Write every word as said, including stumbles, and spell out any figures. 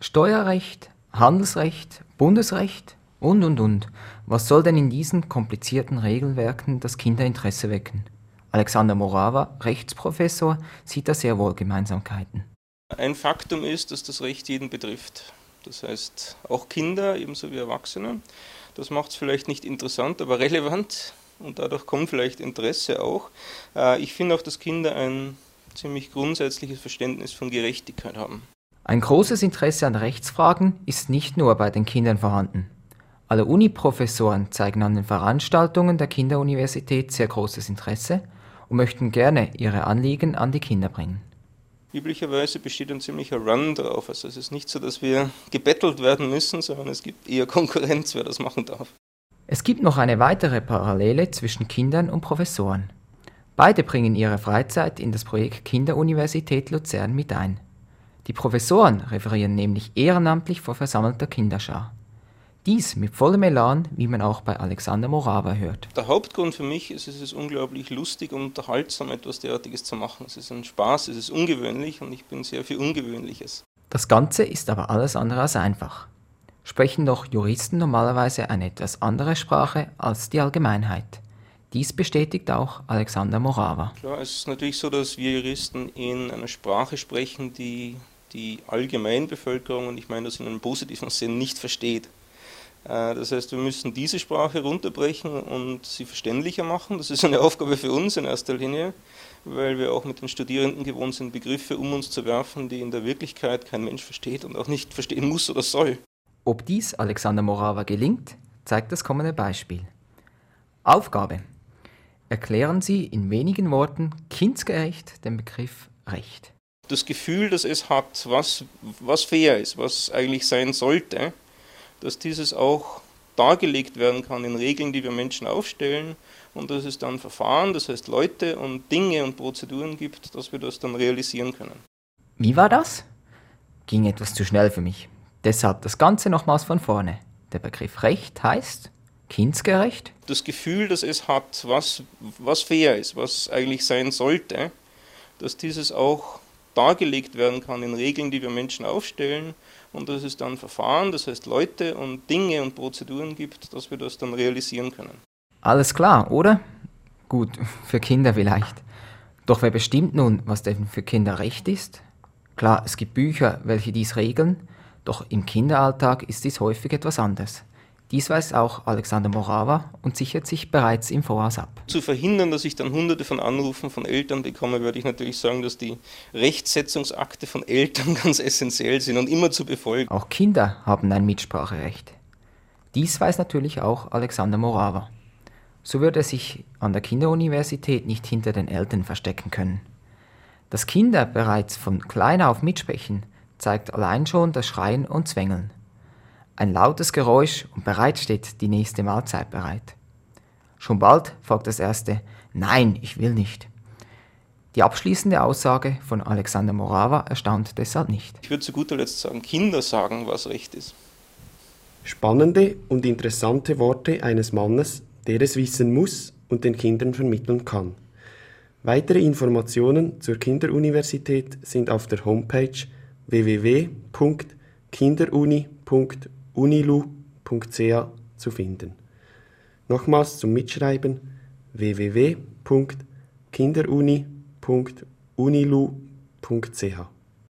Steuerrecht, Handelsrecht, Bundesrecht und, und, und. Was soll denn in diesen komplizierten Regelwerken das Kinderinteresse wecken? Alexander Morawa, Rechtsprofessor, sieht da sehr wohl Gemeinsamkeiten. Ein Faktum ist, dass das Recht jeden betrifft. Das heißt, auch Kinder, ebenso wie Erwachsene. Das macht es vielleicht nicht interessant, aber relevant und dadurch kommt vielleicht Interesse auch. Ich finde auch, dass Kinder ein ziemlich grundsätzliches Verständnis von Gerechtigkeit haben. Ein großes Interesse an Rechtsfragen ist nicht nur bei den Kindern vorhanden. Alle Uni-Professoren zeigen an den Veranstaltungen der Kinderuniversität sehr großes Interesse und möchten gerne ihre Anliegen an die Kinder bringen. Üblicherweise besteht ein ziemlicher Run drauf. Also es ist nicht so, dass wir gebettelt werden müssen, sondern es gibt eher Konkurrenz, wer das machen darf. Es gibt noch eine weitere Parallele zwischen Kindern und Professoren. Beide bringen ihre Freizeit in das Projekt Kinderuniversität Luzern mit ein. Die Professoren referieren nämlich ehrenamtlich vor versammelter Kinderschar. Dies mit vollem Elan, wie man auch bei Alexander Morawa hört. Der Hauptgrund für mich ist, es ist unglaublich lustig und unterhaltsam, etwas derartiges zu machen. Es ist ein Spaß, es ist ungewöhnlich und ich bin sehr für Ungewöhnliches. Das Ganze ist aber alles andere als einfach. Sprechen doch Juristen normalerweise eine etwas andere Sprache als die Allgemeinheit. Dies bestätigt auch Alexander Morawa. Klar, es ist natürlich so, dass wir Juristen in einer Sprache sprechen, die die Allgemeinbevölkerung, und ich meine das in einem positiven Sinn, nicht versteht. Das heißt, wir müssen diese Sprache runterbrechen und sie verständlicher machen. Das ist eine Aufgabe für uns in erster Linie, weil wir auch mit den Studierenden gewohnt sind, Begriffe um uns zu werfen, die in der Wirklichkeit kein Mensch versteht und auch nicht verstehen muss oder soll. Ob dies Alexander Morawa gelingt, zeigt das kommende Beispiel. Aufgabe: Erklären Sie in wenigen Worten kindgerecht den Begriff Recht. Das Gefühl, das es hat, was, was fair ist, was eigentlich sein sollte, dass dieses auch dargelegt werden kann in Regeln, die wir Menschen aufstellen und dass es dann Verfahren, das heißt Leute und Dinge und Prozeduren gibt, dass wir das dann realisieren können. Wie war das? Ging etwas zu schnell für mich. Deshalb das Ganze nochmals von vorne. Der Begriff Recht heißt kindgerecht. Das Gefühl, das es hat, was, was fair ist, was eigentlich sein sollte, dass dieses auch dargelegt werden kann in Regeln, die wir Menschen aufstellen und dass es dann Verfahren, das heißt Leute und Dinge und Prozeduren gibt, dass wir das dann realisieren können. Alles klar, oder? Gut, für Kinder vielleicht. Doch wer bestimmt nun, was denn für Kinder Recht ist? Klar, es gibt Bücher, welche dies regeln, doch im Kinderalltag ist dies häufig etwas anderes. Dies weiß auch Alexander Morawa und sichert sich bereits im Voraus ab. Zu verhindern, dass ich dann hunderte von Anrufen von Eltern bekomme, würde ich natürlich sagen, dass die Rechtsetzungsakte von Eltern ganz essentiell sind und immer zu befolgen. Auch Kinder haben ein Mitspracherecht. Dies weiß natürlich auch Alexander Morawa. So würde er sich an der Kinderuniversität nicht hinter den Eltern verstecken können. Dass Kinder bereits von klein auf mitsprechen, zeigt allein schon das Schreien und Zwängeln. Ein lautes Geräusch und bereits steht die nächste Mahlzeit bereit. Schon bald folgt das erste »Nein, ich will nicht«. Die abschließende Aussage von Alexander Morawa erstaunt deshalb nicht. Ich würde zu guter Letzt sagen, Kinder sagen, was Recht ist. Spannende und interessante Worte eines Mannes, der es wissen muss und den Kindern vermitteln kann. Weitere Informationen zur Kinderuniversität sind auf der Homepage w w w punkt kinderuni punkt unilu punkt c h zu finden. Nochmals zum Mitschreiben w w w punkt kinderuni punkt unilu punkt c h.